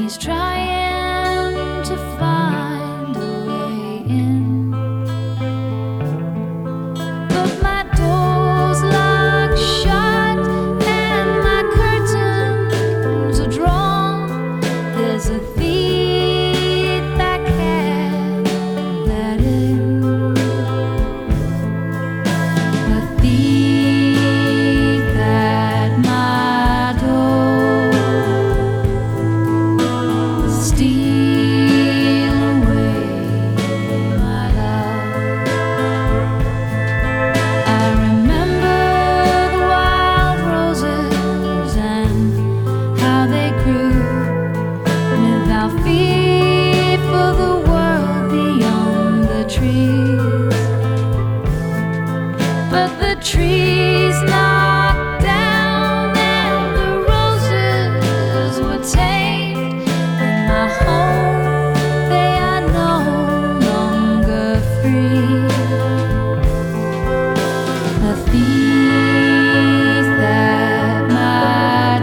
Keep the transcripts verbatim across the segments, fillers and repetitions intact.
he's trying to find a way in. But my door's locked shut and my curtains are drawn. There's a thief that can't let in. A thief at my door, steal away my love. I remember the wild roses and how they grew without fear for the world beyond the trees. But the trees knocked down and the roses were tamed. In my home they are no longer free. A thief at my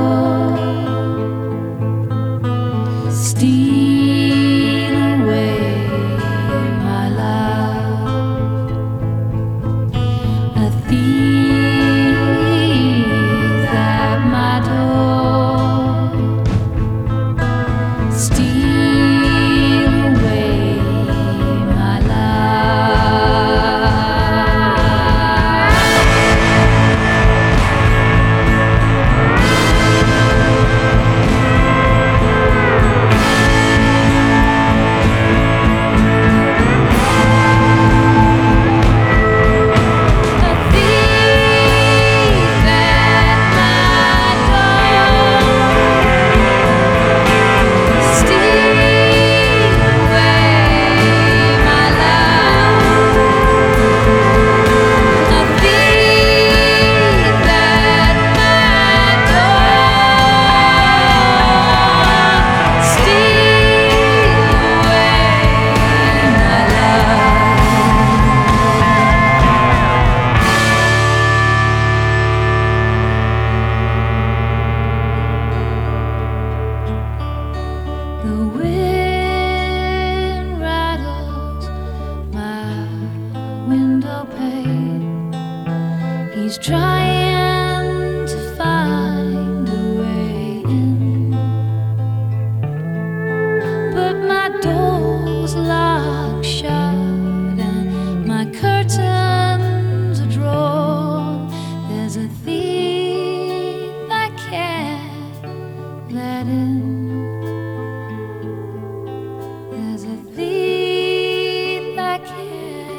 door, steal away my love. A thief at my door, steal away my love. A thief at my door, steal away my love. A thief at my door, steal away my love. The wind rattles my window pane. He's trying to find a way in. But my door's locked shut and my curtains are drawn. There's a thief I can't let in. There's a thief I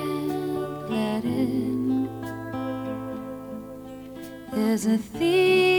can't let in. There's a thief